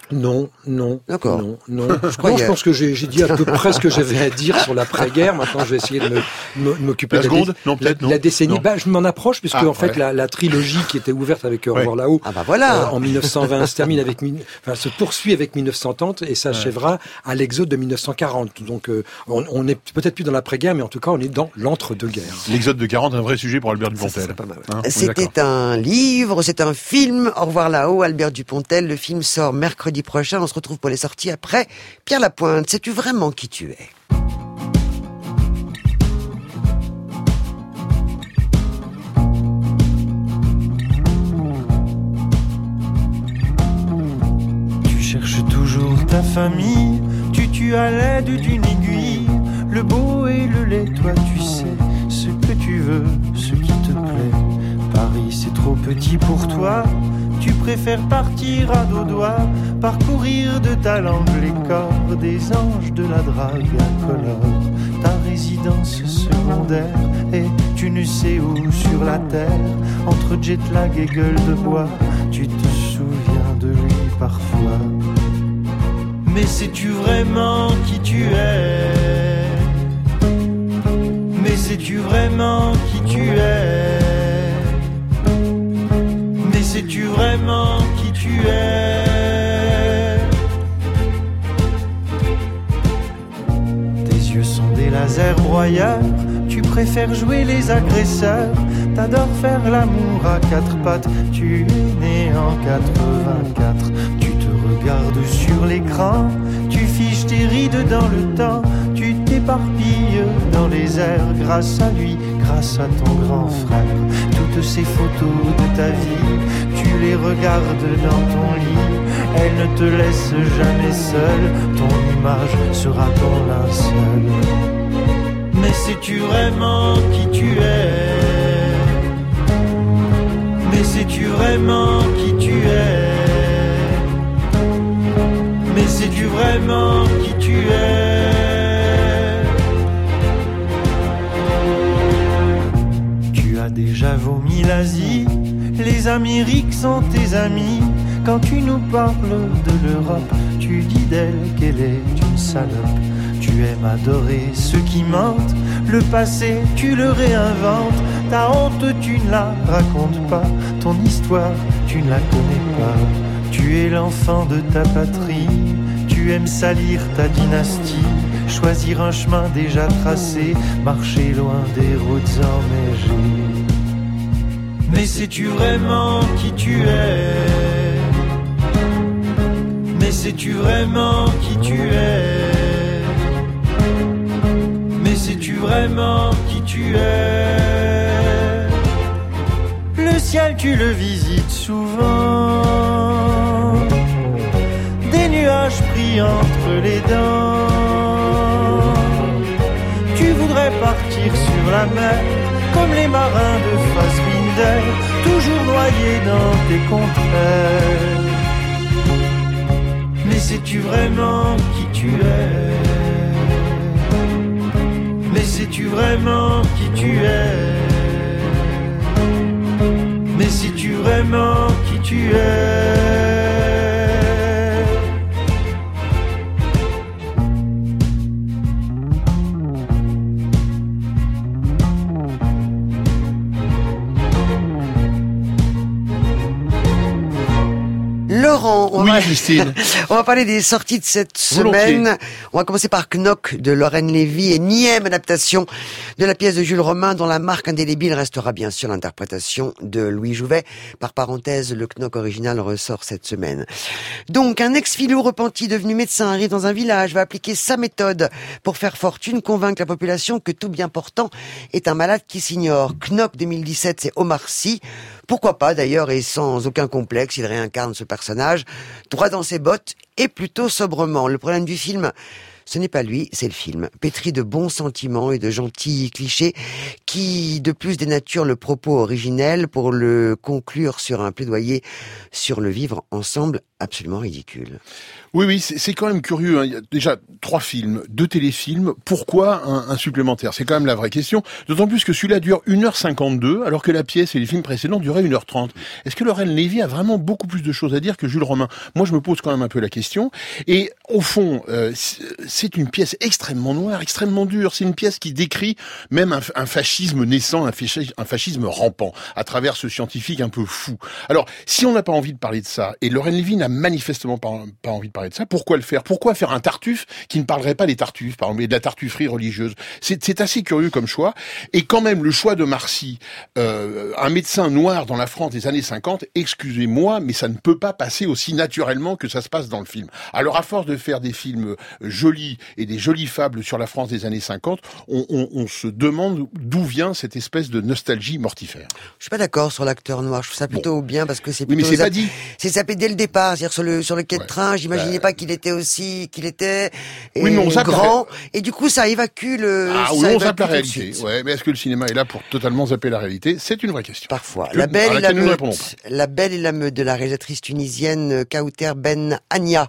Non, non, D'accord. non, non. Je crois non, qu'il y je a- pense que j'ai, j'ai dit à peu près ce que j'avais à dire sur l'après-guerre. Maintenant, je vais essayer de me, me- de m'occuper La de seconde dé- Non, peut-être, la, non. la décennie. Non. Bah, je m'en approche puisque Ah, en fait ouais. la, la trilogie qui était ouverte avec Au revoir là-haut, Ah bah voilà. euh, en mille neuf cent vingt, se termine avec, mille- enfin, se poursuit avec mille neuf cent trente et s'achèvera à l'exode de mille neuf cent quarante. Donc, euh, on, on est peut-être plus dans l'après-guerre, mais en tout cas, on est dans l'entre-deux-guerres. L'exode de quarante, un vrai sujet pour Albert Dupontel. c'est pas mal, ouais. Hein, on est C'était d'accord. un livre, c'est un film. Au revoir là-haut, Albert Dupontel. Le film sort mercredi prochain. On se retrouve pour les sorties après. Pierre Lapointe, sais-tu vraiment qui tu es? Tu cherches toujours ta famille, tu tues à l'aide d'une aiguille. Le beau et le laid, toi tu sais ce que tu veux, ce qui te plaît. Paris c'est trop petit pour toi, tu préfères partir à dos doigts, parcourir de ta langue les corps des anges de la drague incolore. Ta résidence secondaire et tu ne sais où sur la terre, entre jet lag et gueule de bois, tu te souviens de lui parfois. Mais sais-tu vraiment qui tu es? Mais sais-tu vraiment qui tu es? Mais sais-tu vraiment qui tu es? Tes yeux sont des lasers broyeurs, tu préfères jouer les agresseurs, t'adores faire l'amour à quatre pattes, tu es né en quatre-vingt-quatre, tu te regardes sur l'écran, tu fiches tes rides dans le temps, tu t'éparpilles dans les airs grâce à lui, grâce à ton grand frère. Toutes ces photos de ta vie, tu les regardes dans ton lit, elles ne te laissent jamais seul, ton image sera ton linceul. Mais sais-tu vraiment qui tu es? Mais sais-tu vraiment qui tu es? Mais sais-tu vraiment qui tu es? Tu as déjà vomi l'Asie, les Amériques sont tes amis. Quand tu nous parles de l'Europe, tu dis d'elle qu'elle est une salope. Tu aimes adorer ceux qui mentent, le passé tu le réinventes. Ta honte tu ne la racontes pas, ton histoire tu ne la connais pas. Tu es l'enfant de ta patrie, tu aimes salir ta dynastie, choisir un chemin déjà tracé, marcher loin des routes enneigées. Mais sais-tu vraiment qui tu es? Mais sais-tu vraiment qui tu es? Mais sais-tu vraiment qui tu es? Le ciel tu le visites souvent, des nuages pris entre les dents. Tu voudrais partir sur la mer, comme les marins de Fassbinder, toujours noyés dans tes contraires. Mais sais-tu vraiment qui tu es? Mais sais-tu vraiment qui tu es? Mais sais-tu vraiment qui tu es? Laurent, on, Oui, va... Christine. on va parler des sorties de cette Volontiers. semaine. On va commencer par Knock de Lorraine Lévy, énième adaptation de la pièce de Jules Romain dont la marque indélébile restera bien sûr l'interprétation de Louis Jouvet. Par parenthèse, le Knock original ressort cette semaine. Donc, un ex-filou repenti devenu médecin arrive dans un village, va appliquer sa méthode pour faire fortune, convaincre la population que tout bien portant est un malade qui s'ignore. Knock deux mille dix-sept, c'est Omar Sy. Pourquoi pas d'ailleurs, et sans aucun complexe, il réincarne ce personnage, droit dans ses bottes et plutôt sobrement. Le problème du film, ce n'est pas lui, c'est le film, pétri de bons sentiments et de gentils clichés, qui de plus dénature le propos originel pour le conclure sur un plaidoyer sur le vivre ensemble absolument ridicule. Oui, oui, c'est, c'est quand même curieux. Hein. Il y a déjà trois films, deux téléfilms. Pourquoi un, un supplémentaire? C'est quand même la vraie question. D'autant plus que celui-là dure une heure cinquante-deux, alors que la pièce et les films précédents duraient une heure trente. Est-ce que Laurel Lévy a vraiment beaucoup plus de choses à dire que Jules Romain? Moi, je me pose quand même un peu la question. Et au fond, euh, c'est une pièce extrêmement noire, extrêmement dure. C'est une pièce qui décrit même un, un fascisme naissant, un fascisme, un fascisme rampant, à travers ce scientifique un peu fou. Alors, si on n'a pas envie de parler de ça, et Laurel Lévy n'a manifestement pas, pas envie de parler de ça, pourquoi le faire? Pourquoi faire un Tartuffe qui ne parlerait pas des Tartuffes, par exemple, et de la tartufferie religieuse? C'est, c'est assez curieux comme choix. Et quand même, le choix de Marcy, euh, un médecin noir dans la France des années cinquante, excusez-moi, mais ça ne peut pas passer aussi naturellement que ça se passe dans le film. Alors, à force de faire des films jolis et des jolies fables sur la France des années cinquante, on, on, on se demande d'où vient cette espèce de nostalgie mortifère. Je suis pas d'accord sur l'acteur noir. Je trouve ça plutôt bon. bien parce que c'est plutôt... Oui, mais c'est pas dit. C'est sapé dès le départ. C'est-à-dire sur le, sur le quai ouais. de train, j'imaginais bah... pas qu'il était aussi, qu'il était et oui, mais on grand. La... Et du coup, ça évacue le... Ah, ou on zappe la réalité. Ouais, mais est-ce que le cinéma est là pour totalement zapper la réalité? C'est une vraie question. Parfois. Que, la belle et la meute. La belle et la meute de la réalisatrice tunisienne Kauter Ben Ania.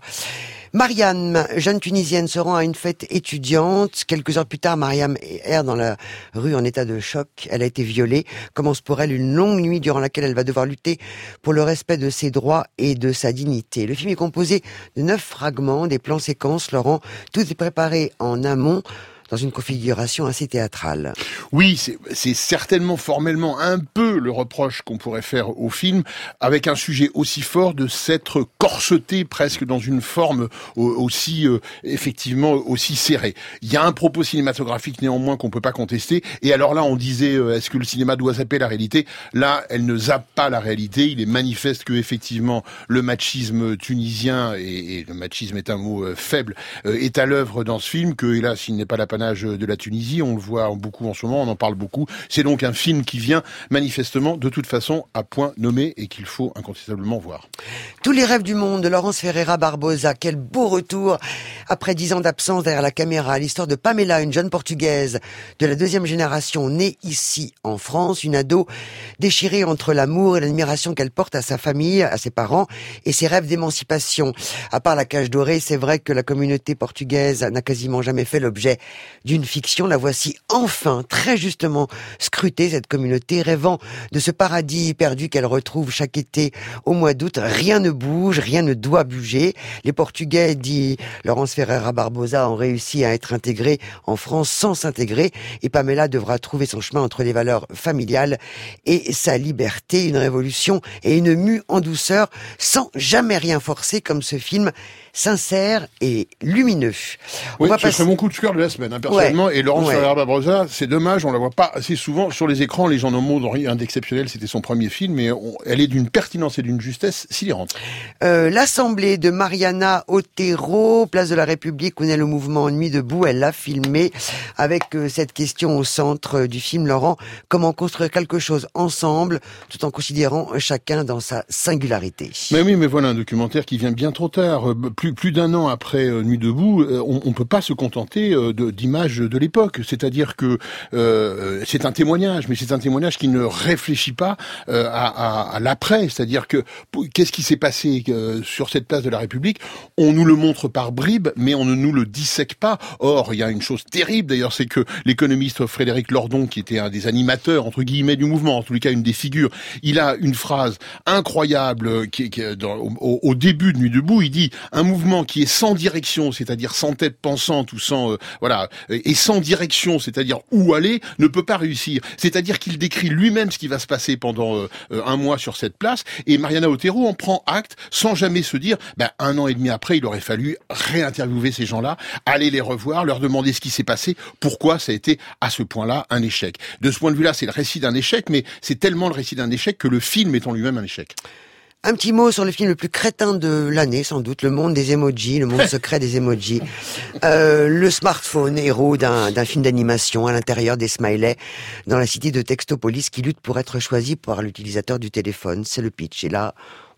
Mariam, jeune tunisienne, se rend à une fête étudiante. Quelques heures plus tard, Mariam erre dans la rue en état de choc. Elle a été violée. Commence pour elle une longue nuit durant laquelle elle va devoir lutter pour le respect de ses droits et de sa dignité. Le film est composé de neuf fragments, des plans séquences, Laurent. Tout est préparé en amont, dans une configuration assez théâtrale. Oui, c'est, c'est certainement formellement un peu le reproche qu'on pourrait faire au film, avec un sujet aussi fort, de s'être corseté presque dans une forme aussi, euh, effectivement, aussi serrée. Il y a un propos cinématographique néanmoins qu'on peut pas contester, et alors là on disait, euh, est-ce que le cinéma doit zapper la réalité? Là, elle ne zappe pas la réalité, il est manifeste que effectivement le machisme tunisien, et, et le machisme est un mot euh, faible, euh, est à l'œuvre dans ce film, que hélas, il n'est pas l'apanage de la Tunisie, on le voit beaucoup en ce moment, on en parle beaucoup. C'est donc un film qui vient manifestement de toute façon à point nommé et qu'il faut incontestablement voir. Tous les rêves du monde de Laurence Ferreira Barbosa, quel beau retour après dix ans d'absence derrière la caméra. L'histoire de Pamela, une jeune portugaise de la deuxième génération née ici en France, une ado déchirée entre l'amour et l'admiration qu'elle porte à sa famille, à ses parents et ses rêves d'émancipation. À part la cage dorée, c'est vrai que la communauté portugaise n'a quasiment jamais fait l'objet d'une fiction. La voici enfin, très justement scrutée, cette communauté, rêvant de ce paradis perdu qu'elle retrouve chaque été au mois d'août. Rien ne bouge, rien ne doit bouger. Les Portugais, dit Laurence Ferreira Barbosa, ont réussi à être intégrés en France sans s'intégrer, et Pamela devra trouver son chemin entre les valeurs familiales et sa liberté. Une révolution et une mue en douceur, sans jamais rien forcer, comme ce film sincère et lumineux. On oui, va ce passer... serait mon coup de cœur de la semaine, hein, personnellement. Ouais. Et Laurence ouais. Ferreira Barbosa, c'est dommage, on la voit pas assez souvent sur les écrans. Les gens n'ont rien d'exceptionnel, c'était son premier film, mais on... elle est d'une pertinence et d'une justesse sidérante. Euh, L'Assemblée de Mariana Otero, place de la République, où naît le mouvement Nuit debout. Elle l'a filmé avec euh, cette question au centre du film, Laurent. Comment construire quelque chose ensemble, tout en considérant chacun dans sa singularité. Mais oui, mais voilà un documentaire qui vient bien trop tard. Plus, plus d'un an après euh, Nuit debout, euh, on ne peut pas se contenter euh, de, d'images de l'époque. C'est-à-dire que euh, c'est un témoignage, mais c'est un témoignage qui ne réfléchit pas euh, à, à, à l'après. C'est-à-dire que qu'est-ce qui s'est passé euh, sur cette place de la République? On nous le montre par bribes, mais on ne nous le dissèque pas. Or, il y a une chose terrible, d'ailleurs, c'est que l'économiste Frédéric Lordon, qui était un des animateurs, entre guillemets, du mouvement, en tous les cas une des figures, il a une phrase incroyable qui, qui, dans, au, au début de Nuit debout, il dit « Un mouvement qui est sans direction, c'est-à-dire sans tête pensante ou sans... Euh, voilà, et sans direction, c'est-à-dire où aller, ne peut pas réussir. » C'est-à-dire qu'il décrit lui-même ce qui va se passer pendant euh, un mois sur cette place, et Mariana Otero en prend acte sans jamais se dire ben, « Un an et demi après, il aurait fallu réinterviewer ces gens-là, aller les revoir, leur demander ce qui s'est passé, pourquoi ça a été à ce point-là un échec. » De ce point de vue-là, c'est le récit d'un échec, mais c'est tellement le récit d'un échec que le film est en lui-même un échec. Un petit mot sur le film le plus crétin de l'année, sans doute, Le Monde des Emojis, le monde secret des emojis. Euh, le smartphone, héros d'un, d'un film d'animation à l'intérieur des smileys, dans la cité de Textopolis, qui lutte pour être choisi par l'utilisateur du téléphone. C'est le pitch. Et là,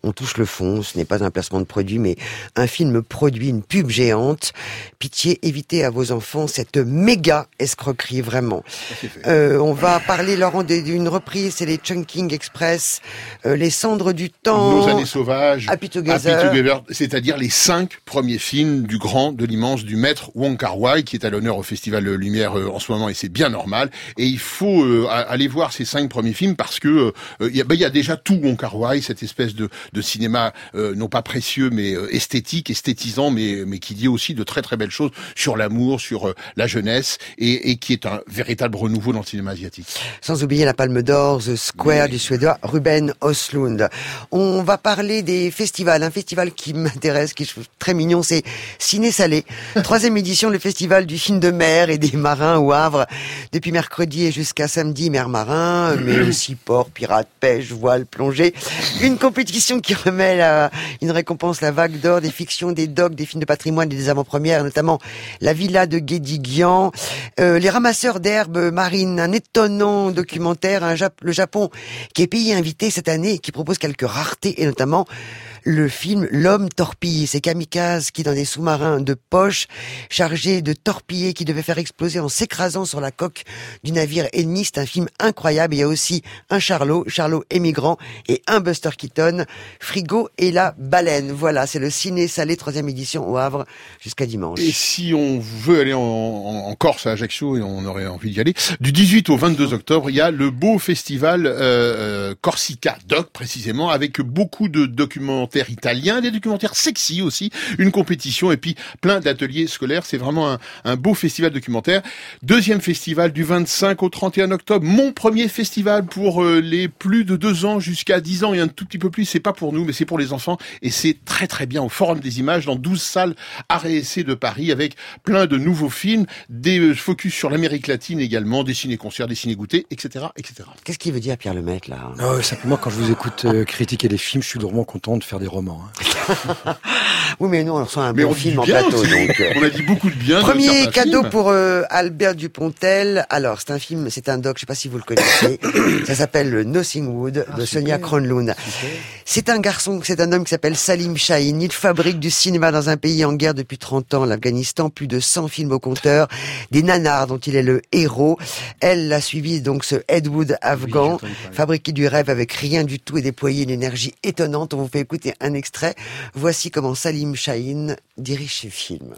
on touche le fond, ce n'est pas un placement de produit, mais un film produit, une pub géante. Pitié, évitez à vos enfants cette méga escroquerie, vraiment. Euh, on va parler, Laurent, d'une reprise, c'est les Chungking Express, euh, les Cendres du Temps, Nos années sauvages, Happy Together, Happy Together, c'est-à-dire les cinq premiers films du grand, de l'immense, du maître Wong Kar-wai, qui est à l'honneur au Festival Lumière euh, en ce moment, et c'est bien normal. Et il faut euh, aller voir ces cinq premiers films parce que il euh, y, ben, y a déjà tout Wong Kar-wai, cette espèce de, de cinéma euh, non pas précieux mais euh, esthétique, esthétisant, mais mais qui dit aussi de très très belles choses sur l'amour, sur euh, la jeunesse, et, et qui est un véritable renouveau dans le cinéma asiatique. Sans oublier la Palme d'Or, The Square, oui, du Suédois Ruben Östlund. On va parler des festivals, un festival qui m'intéresse, qui est très mignon, c'est Ciné Salé, troisième édition, le festival du film de mer et des marins au Havre, depuis mercredi et jusqu'à samedi, mer marin, mais aussi port, pirates, pêche, voile, plongée. Une compétition qui remet la, une récompense, la vague d'or des fictions, des docs, des films de patrimoine et des avant-premières, notamment La Villa de Guédiguian, euh, Les Ramasseurs d'herbes marines, un étonnant documentaire, un Jap- le Japon qui est pays invité cette année et qui propose quelques raretés, et notamment le film L'Homme torpille. C'est Kamikaze qui, dans des sous-marins de poche, chargés de torpiller, qui devait faire exploser en s'écrasant sur la coque du navire ennemi. C'est un film incroyable. Il y a aussi un Charlot, Charlot émigrant, et un Buster Keaton, Frigo et la baleine. Voilà, c'est le Ciné Salé, troisième édition au Havre, jusqu'à dimanche. Et si on veut aller en, en, en Corse, à Ajaccio, et on aurait envie d'y aller, du dix-huit au vingt-deux octobre, il y a le beau festival euh, Corsica Doc, précisément, avec beaucoup de documentaires italiens, des documentaires sexy aussi, une compétition et puis plein d'ateliers scolaires. C'est vraiment un, un beau festival documentaire. Deuxième festival du vingt-cinq au trente et un octobre. Mon premier festival pour euh, les plus de deux ans jusqu'à dix ans et un tout petit peu plus. C'est pas pour nous, mais c'est pour les enfants. Et c'est très très bien au Forum des Images, dans douze salles Art et Essai de Paris, avec plein de nouveaux films, des euh, focus sur l'Amérique latine également, des ciné-concerts, des ciné-goûtés, et cetera, et cetera. Qu'est-ce qu'il veut dire, Pierre Lemaitre, là? Non, simplement, quand je vous écoute euh, critiquer des films, je suis drôlement content de faire des romans. Hein. Oui, mais nous, on reçoit un mais bon on film en bien, plateau. Donc, euh... on a dit beaucoup de bien. Premier de cadeau films. pour euh, Albert Dupontel. Alors, c'est un film, c'est un doc, je sais pas si vous le connaissez. Ça s'appelle Nothing Wood, ah, de super. Sonia Kronlund. C'est un garçon, c'est un homme qui s'appelle Salim Shahin. Il fabrique du cinéma dans un pays en guerre depuis trente ans, l'Afghanistan. Plus de cent films au compteur. Des nanars dont il est le héros. Elle l'a suivi, donc, ce Ed Wood afghan. Oui, fabriqué du rêve avec rien du tout et déployer une énergie étonnante. On vous fait écouter un extrait. Voici comment Salim Shahin dirige ce film.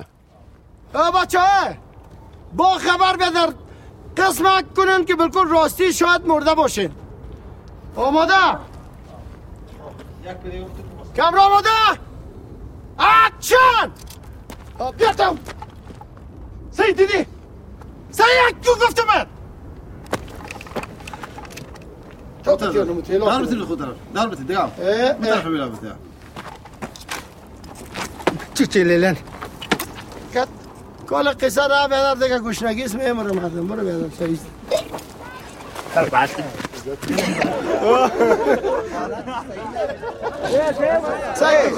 بچه با خبر بدار قسمت کنن که بالکل راستی شاید مرده باشین آماده کامرا آماده اکشن بیارتم سعید دیدی سعید کیو گفتم من دار بتي خود دار بتي دقام متى حبيبي بتي چی چی لیلن کات کل قصه را بدار دیگه گوشنگیس میمره مردم برو بدار سعید سعید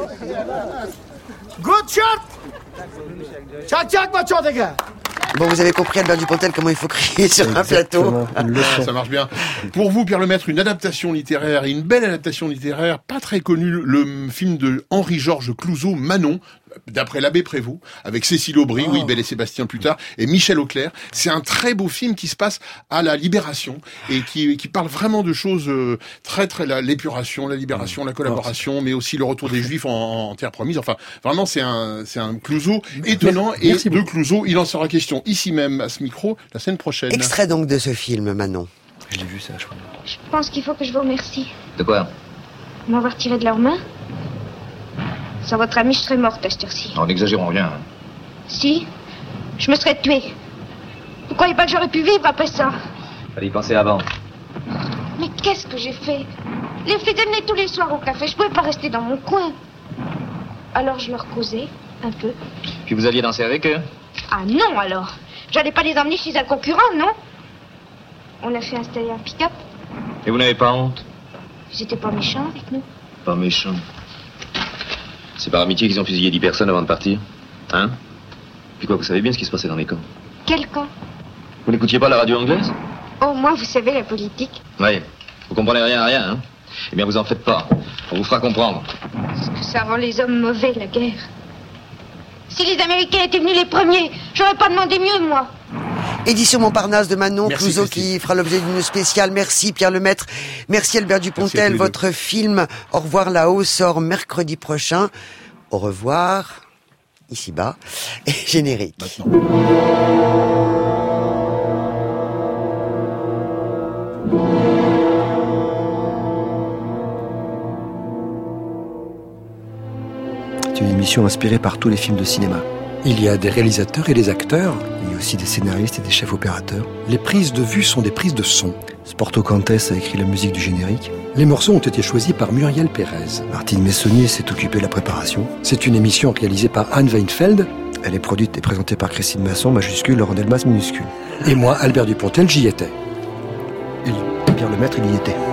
گود شات چک چک بچه دیگه. Bon, vous avez compris, Albert Dupontel, comment il faut crier sur Exactement. un plateau. Ça marche bien. Pour vous, Pierre Lemaitre, une adaptation littéraire, et une belle adaptation littéraire, pas très connue, le film de Henri-Georges Clouzot, Manon, d'après l'abbé Prévost, avec Cécile Aubry, oh. oui, Belle et Sébastien plus tard, et Michel Auclair. C'est un très beau film qui se passe à la Libération, et qui, qui parle vraiment de choses euh, très, très, la, l'épuration, la libération, la collaboration, oh. mais aussi le retour des Juifs en, en terre promise. Enfin, vraiment, c'est un, c'est un Clouzot étonnant, et Merci de beaucoup. Clouzot, il en sera question ici même, à ce micro, la semaine prochaine. Extrait donc de ce film, Manon. J'ai vu ça, je crois. Je pense qu'il faut que je vous remercie. De quoi? De m'avoir tiré de leurs mains. Sans votre ami, je serais morte à cette heure-ci. Non, n'exagérons rien. Si, je me serais tuée. Vous croyez pas que j'aurais pu vivre après ça? Fallait y penser avant. Mais qu'est-ce que j'ai fait? Les filles venaient tous les soirs au café, je pouvais pas rester dans mon coin. Alors je leur causais, un peu. Puis vous alliez danser avec eux? Ah non, alors. J'allais pas les emmener chez un concurrent, non? On a fait installer un pick-up. Et vous n'avez pas honte? Ils étaient pas méchants avec nous. Pas méchants. C'est par amitié qu'ils ont fusillé dix personnes avant de partir? Hein? Puis quoi, vous savez bien ce qui se passait dans les camps? Quel camp? Vous n'écoutiez pas la radio anglaise? Oh, moi, vous savez, la politique. Oui. Vous comprenez rien à rien, hein? Eh bien, vous en faites pas. On vous fera comprendre. Parce que ça rend les hommes mauvais, la guerre. Si les Américains étaient venus les premiers, j'aurais pas demandé mieux, moi. Édition Montparnasse de Manon Merci, Clouzot Christine. qui fera l'objet d'une spéciale. Merci Pierre Lemaitre. Merci Albert Dupontel. Merci Votre film Au revoir là-haut sort mercredi prochain. Au revoir, ici-bas, et générique. Maintenant. C'est une émission inspirée par tous les films de cinéma. Il y a des réalisateurs et des acteurs. Il y a aussi des scénaristes et des chefs opérateurs. Les prises de vue sont des prises de son. Sporto Cantes a écrit la musique du générique. Les morceaux ont été choisis par Muriel Pérez. Martine Messonnier s'est occupée de la préparation. C'est une émission réalisée par Anne Weinfeld. Elle est produite et présentée par Christine Masson, majuscule, Laurent Delmas, minuscule. Et moi, Albert Dupontel, j'y étais. Et Pierre Lemaitre, il y était.